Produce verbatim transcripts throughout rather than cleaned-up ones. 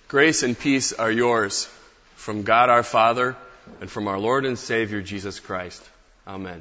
Grace and peace are yours from God our Father and from our Lord and Savior Jesus Christ. Amen.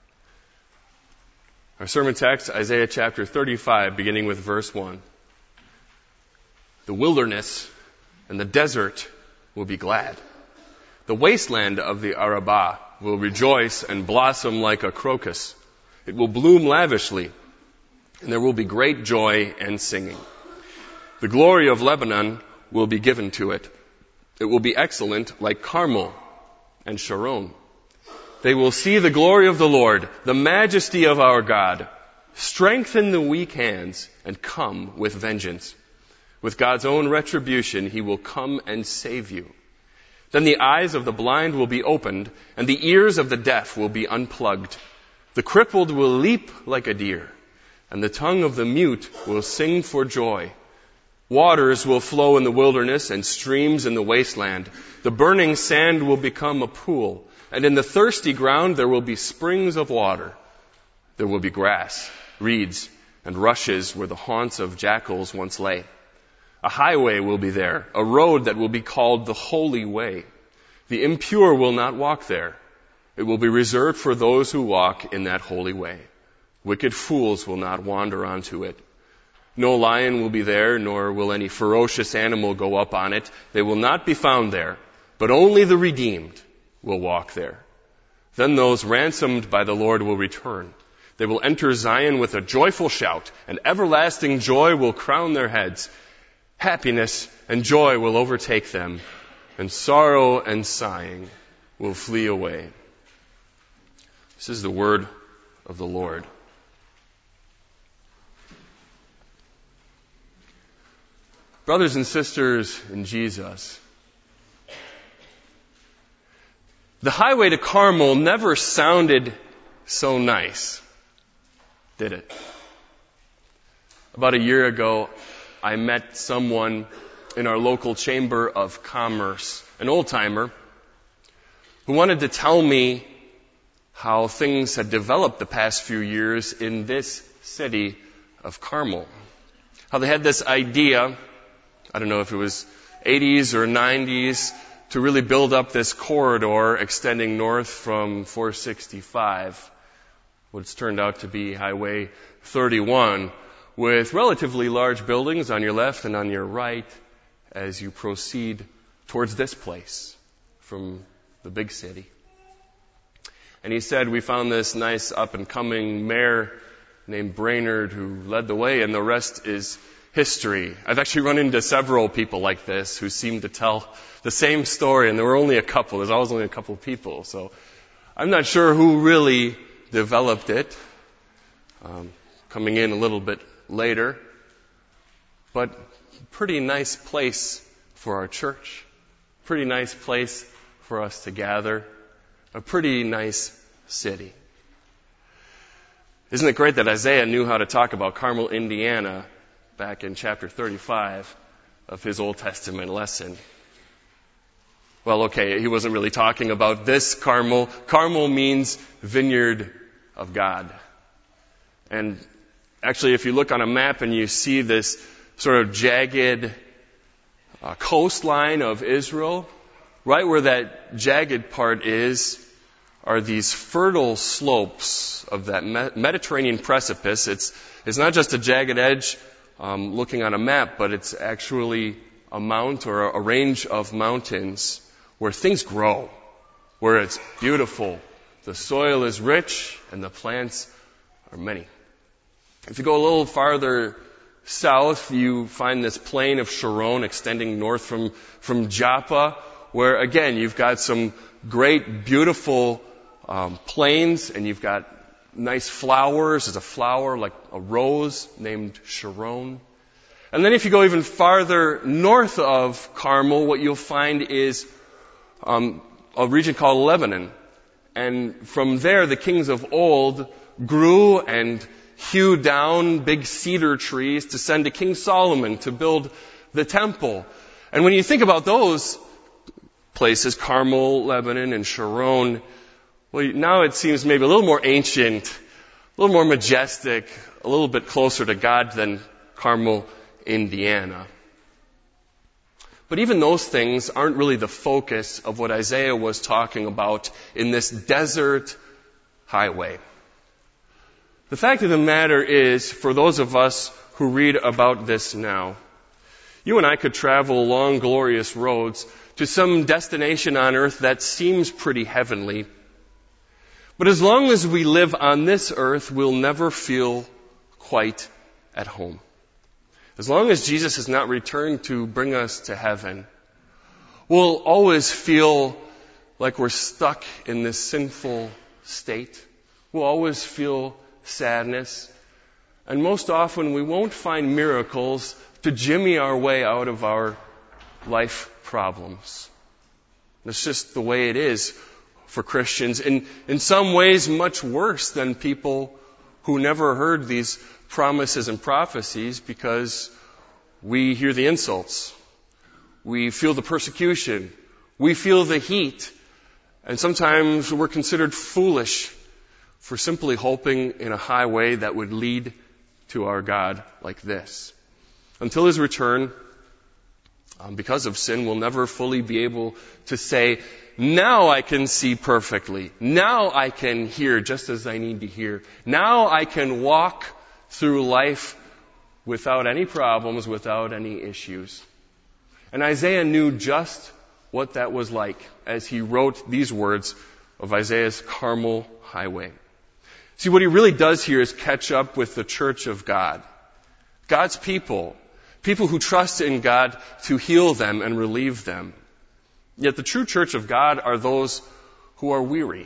Our sermon text, Isaiah chapter thirty-five, beginning with verse one. The wilderness and the desert will be glad. The wasteland of the Arabah will rejoice and blossom like a crocus. It will bloom lavishly, and there will be great joy and singing. The glory of Lebanon will be given to it. It will be excellent like Carmel and Sharon. They will see the glory of the Lord, the majesty of our God. Strengthen the weak hands and come with vengeance. With God's own retribution, he will come and save you. Then the eyes of the blind will be opened, and the ears of the deaf will be unplugged. The crippled will leap like a deer, and the tongue of the mute will sing for joy. Waters will flow in the wilderness and streams in the wasteland. The burning sand will become a pool, and in the thirsty ground there will be springs of water. There will be grass, reeds, and rushes where the haunts of jackals once lay. A highway will be there, a road that will be called the Holy Way. The impure will not walk there. It will be reserved for those who walk in that holy way. Wicked fools will not wander onto it. No lion will be there, nor will any ferocious animal go up on it. They will not be found there, but only the redeemed will walk there. Then those ransomed by the Lord will return. They will enter Zion with a joyful shout, and everlasting joy will crown their heads. Happiness and joy will overtake them, and sorrow and sighing will flee away. This is the word of the Lord. Brothers and sisters in Jesus, the highway to Carmel never sounded so nice, did it? About a year ago, I met someone in our local chamber of commerce, an old-timer, who wanted to tell me how things had developed the past few years in this city of Carmel. How they had this idea, I don't know if it was eighties or nineties, to really build up this corridor extending north from four sixty-five, what's turned out to be Highway thirty-one, with relatively large buildings on your left and on your right as you proceed towards this place from the big city. And he said, we found this nice up-and-coming mayor named Brainerd who led the way, and the rest is history. I've actually run into several people like this who seem to tell the same story, and there were only a couple. There's always only a couple of people. So I'm not sure who really developed it, um, coming in a little bit later. But pretty nice place for our church. Pretty nice place for us to gather. A pretty nice city. Isn't it great that Isaiah knew how to talk about Carmel, Indiana, back in chapter thirty-five of his Old Testament lesson? Well, okay, he wasn't really talking about this Carmel. Carmel means vineyard of God. And actually, if you look on a map and you see this sort of jagged uh, coastline of Israel, right where that jagged part is are these fertile slopes of that Mediterranean precipice. It's, it's not just a jagged edge um, looking on a map, but it's actually a mount or a range of mountains where things grow, where it's beautiful. The soil is rich and the plants are many. If you go a little farther south, you find this plain of Sharon extending north from, from Joppa, where again, you've got some great, beautiful um, plains, and you've got nice flowers. There's a flower like a rose named Sharon. And then if you go even farther north of Carmel, what you'll find is um, a region called Lebanon. And from there, the kings of old grew and hewed down big cedar trees to send to King Solomon to build the temple. And when you think about those places, Carmel, Lebanon, and Sharon, well, now it seems maybe a little more ancient, a little more majestic, a little bit closer to God than Carmel, Indiana. But even those things aren't really the focus of what Isaiah was talking about in this desert highway. The fact of the matter is, for those of us who read about this now, you and I could travel long, glorious roads to some destination on earth that seems pretty heavenly. But as long as we live on this earth, we'll never feel quite at home. As long as Jesus has not returned to bring us to heaven, we'll always feel like we're stuck in this sinful state. We'll always feel sadness. And most often we won't find miracles to jimmy our way out of our life problems. It's just the way it is for Christians. In, in some ways much worse than people who never heard these promises and prophecies, because we hear the insults. We feel the persecution. We feel the heat. And sometimes we're considered foolish for simply hoping in a highway that would lead to our God like this. Until His return, um, because of sin, we'll never fully be able to say, now I can see perfectly. Now I can hear just as I need to hear. Now I can walk through life without any problems, without any issues. And Isaiah knew just what that was like as he wrote these words of Isaiah's Carmel highway. See, what he really does here is catch up with the church of God. God's people. People who trust in God to heal them and relieve them. Yet the true church of God are those who are weary.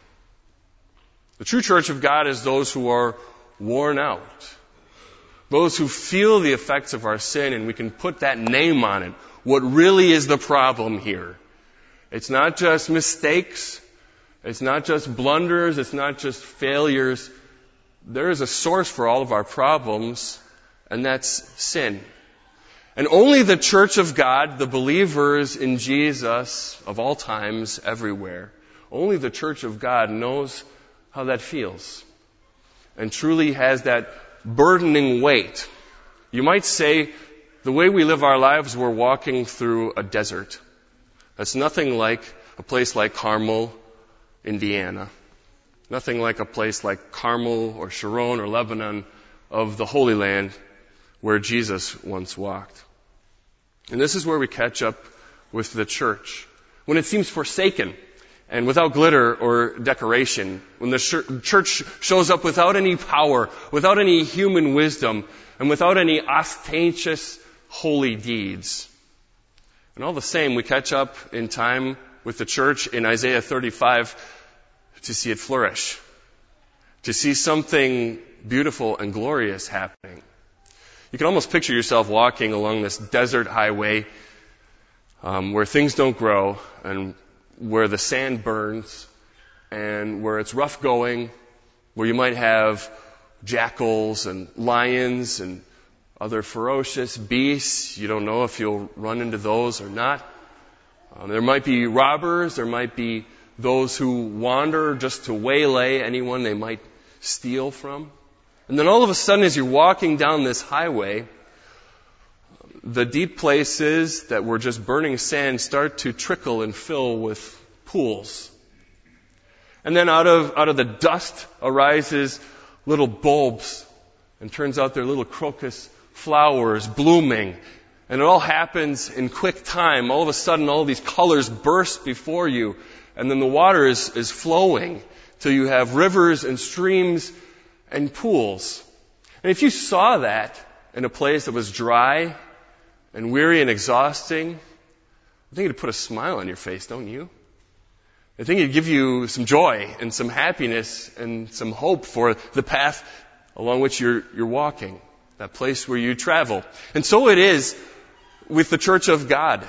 The true church of God is those who are worn out. Those who feel the effects of our sin, and we can put that name on it. What really is the problem here? It's not just mistakes. It's not just blunders. It's not just failures. There is a source for all of our problems, and that's sin. And only the church of God, the believers in Jesus of all times, everywhere, only the church of God knows how that feels and truly has that burdening weight. You might say the way we live our lives, we're walking through a desert. That's nothing like a place like Carmel, Indiana. Nothing like a place like Carmel or Sharon or Lebanon of the Holy Land where Jesus once walked. And this is where we catch up with the church. When it seems forsaken and without glitter or decoration, when the church shows up without any power, without any human wisdom, and without any ostentatious holy deeds. And all the same, we catch up in time with the church in Isaiah thirty-five to see it flourish, to see something beautiful and glorious happening. You can almost picture yourself walking along this desert highway um, where things don't grow and where the sand burns and where it's rough going, where you might have jackals and lions and other ferocious beasts. You don't know if you'll run into those or not. Um, there might be robbers. There might be those who wander just to waylay anyone they might steal from. And then all of a sudden, as you're walking down this highway, the deep places that were just burning sand start to trickle and fill with pools. And then out of, out of the dust arises little bulbs. And turns out they're little crocus flowers blooming. And it all happens in quick time. All of a sudden, all these colors burst before you. And then the water is, is flowing till you have rivers and streams and pools. And if you saw that in a place that was dry and weary and exhausting, I think it'd put a smile on your face, don't you? I think it'd give you some joy and some happiness and some hope for the path along which you're, you're walking, that place where you travel. And so it is with the church of God.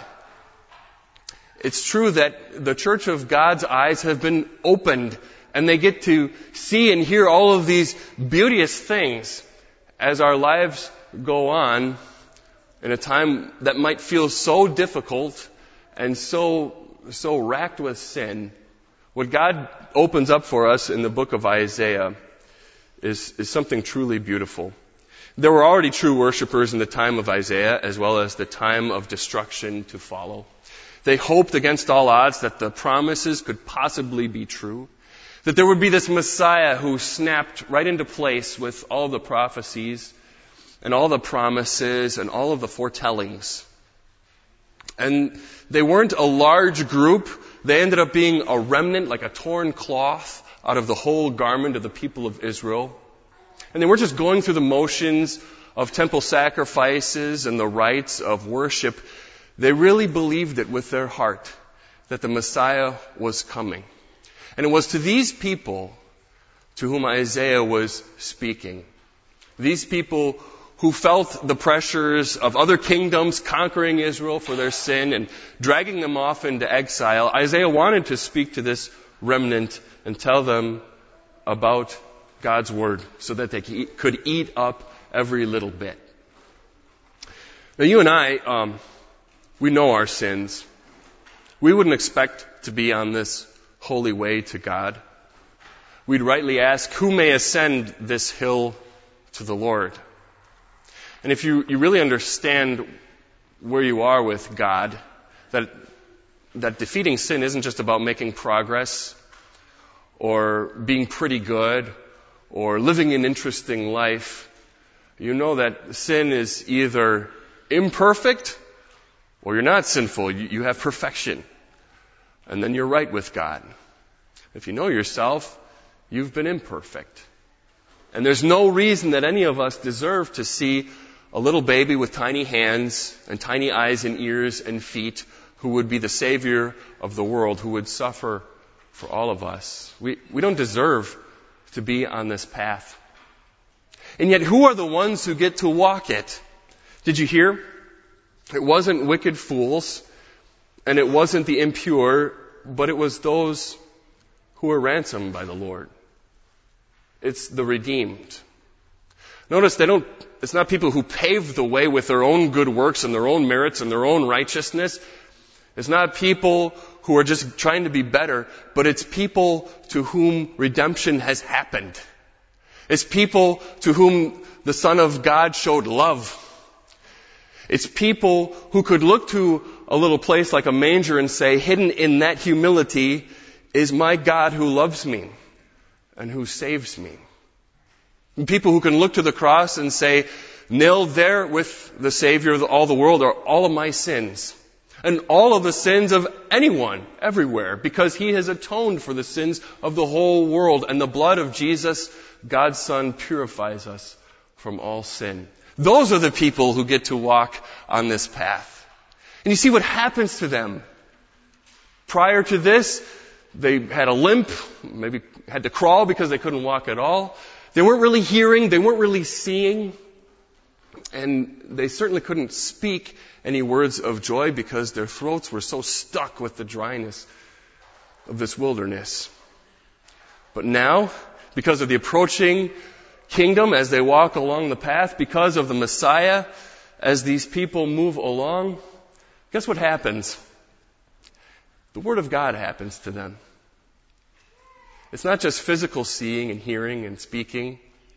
It's true that the church of God's eyes have been opened and they get to see and hear all of these beauteous things as our lives go on in a time that might feel so difficult and so, so racked with sin. What God opens up for us in the book of Isaiah is, is something truly beautiful. There were already true worshipers in the time of Isaiah, as well as the time of destruction to follow. They hoped against all odds that the promises could possibly be true, that there would be this Messiah who snapped right into place with all the prophecies and all the promises and all of the foretellings. And they weren't a large group. They ended up being a remnant, like a torn cloth, out of the whole garment of the people of Israel. And they weren't just going through the motions of temple sacrifices and the rites of worship. They really believed it with their heart that the Messiah was coming. And it was to these people to whom Isaiah was speaking. These people who felt the pressures of other kingdoms conquering Israel for their sin and dragging them off into exile. Isaiah wanted to speak to this remnant and tell them about God's Word so that they could eat up every little bit. Now you and I, um, we know our sins. We wouldn't expect to be on this holy way to God. We'd rightly ask, who may ascend this hill to the Lord? And if you, you really understand where you are with God, that, that defeating sin isn't just about making progress or being pretty good or living an interesting life, you know that sin is either imperfect or you're not sinful. You, you have perfection. And then you're right with God. If you know yourself, you've been imperfect. And there's no reason that any of us deserve to see a little baby with tiny hands and tiny eyes and ears and feet who would be the Savior of the world, who would suffer for all of us. We, we don't deserve to be on this path. And yet, who are the ones who get to walk it? Did you hear? It wasn't wicked fools, and it wasn't the impure, but it was those who were ransomed by the Lord. It's the redeemed. Notice they don't, it's not people who paved the way with their own good works and their own merits and their own righteousness. It's not people who are just trying to be better, but it's people to whom redemption has happened. It's people to whom the Son of God showed love. It's people who could look to a little place like a manger and say, hidden in that humility is my God who loves me and who saves me. And people who can look to the cross and say, nailed there with the Savior of all the world are all of my sins. And all of the sins of anyone, everywhere, because He has atoned for the sins of the whole world. And the blood of Jesus, God's Son, purifies us from all sin. Those are the people who get to walk on this path. And you see what happens to them. Prior to this, they had a limp, maybe had to crawl because they couldn't walk at all. They weren't really hearing, they weren't really seeing, and they certainly couldn't speak any words of joy because their throats were so stuck with the dryness of this wilderness. But now, because of the approaching kingdom as they walk along the path, because of the Messiah, as these people move along, guess what happens? The Word of God happens to them. It's not just physical seeing and hearing and speaking,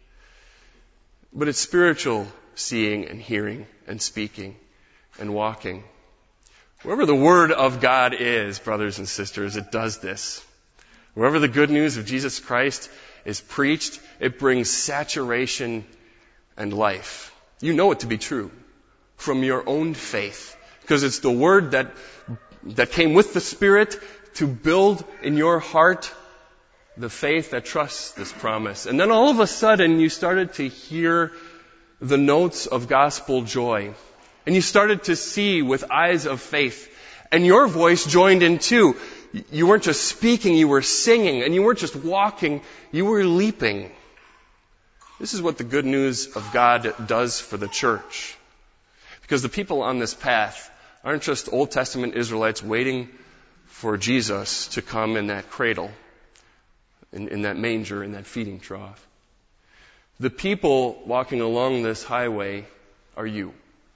but it's spiritual seeing and hearing and speaking and walking. Wherever the Word of God is, brothers and sisters, it does this. Wherever the good news of Jesus Christ is preached, it brings saturation and life. You know it to be true from your own faith, because it's the Word that that came with the Spirit to build in your heart the faith that trusts this promise. And then all of a sudden you started to hear the notes of gospel joy. And you started to see with eyes of faith. And your voice joined in too. You weren't just speaking, you were singing. And you weren't just walking, you were leaping. This is what the good news of God does for the church. Because the people on this path aren't just Old Testament Israelites waiting for Jesus to come in that cradle, in, in that manger, in that feeding trough. The people walking along this highway are you.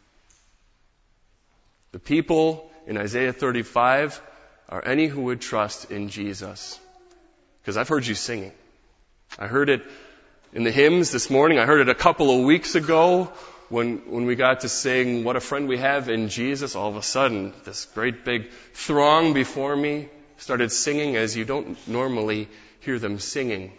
The people in Isaiah thirty-five are any who would trust in Jesus. Because I've heard you singing. I heard it in the hymns this morning. I heard it a couple of weeks ago when, when we got to sing What a Friend We Have in Jesus. All of a sudden, this great big throng before me started singing as you don't normally hear them singing.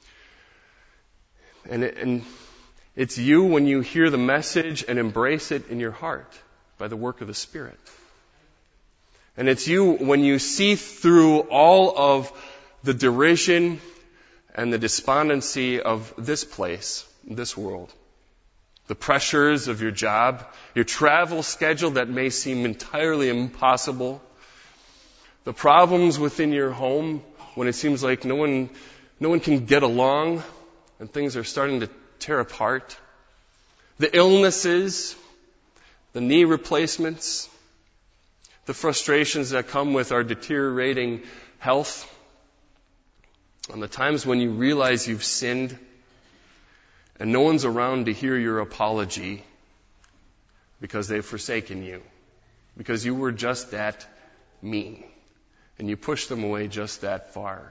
And, it, and it's you when you hear the message and embrace it in your heart by the work of the Spirit. And it's you when you see through all of the derision and the despondency of this place, this world. The pressures of your job, your travel schedule that may seem entirely impossible. The problems within your home when it seems like no one, no one can get along and things are starting to tear apart. The illnesses, the knee replacements, the frustrations that come with our deteriorating health, and the times when you realize you've sinned and no one's around to hear your apology because they've forsaken you, because you were just that mean and you pushed them away just that far.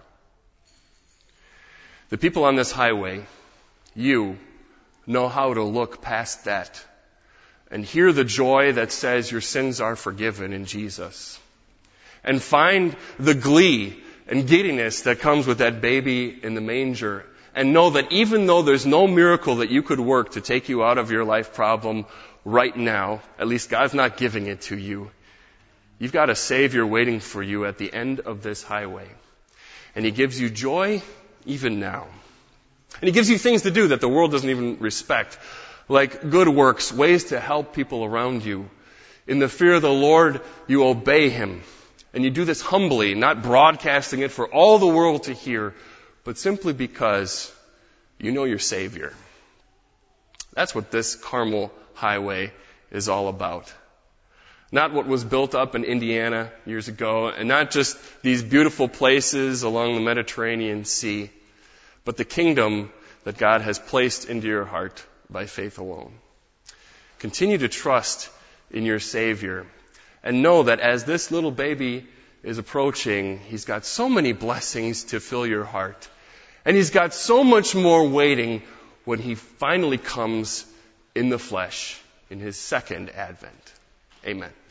The people on this highway, you, know how to look past that and hear the joy that says your sins are forgiven in Jesus. And find the glee and giddiness that comes with that baby in the manger. And know that even though there's no miracle that you could work to take you out of your life problem right now, at least God's not giving it to you, you've got a Savior waiting for you at the end of this highway. And He gives you joy even now. And He gives you things to do that the world doesn't even respect, like good works, ways to help people around you. In the fear of the Lord, you obey Him. And you do this humbly, not broadcasting it for all the world to hear, but simply because you know your Savior. That's what this Carmel Highway is all about. Not what was built up in Indiana years ago, and not just these beautiful places along the Mediterranean Sea, but the kingdom that God has placed into your heart by faith alone. Continue to trust in your Savior and know that as this little baby is approaching, He's got so many blessings to fill your heart. And He's got so much more waiting when He finally comes in the flesh in His second advent. Amen.